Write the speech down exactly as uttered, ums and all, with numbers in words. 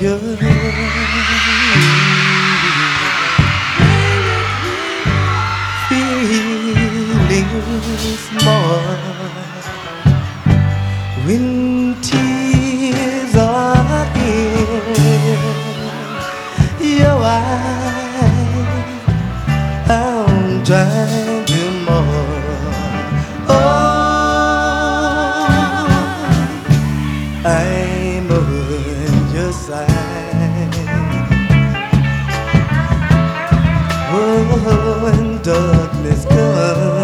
you. Feelings more when tears are in your eyes. I'm trying to more. Oh, I'm on your side. Oh, when darkness comes,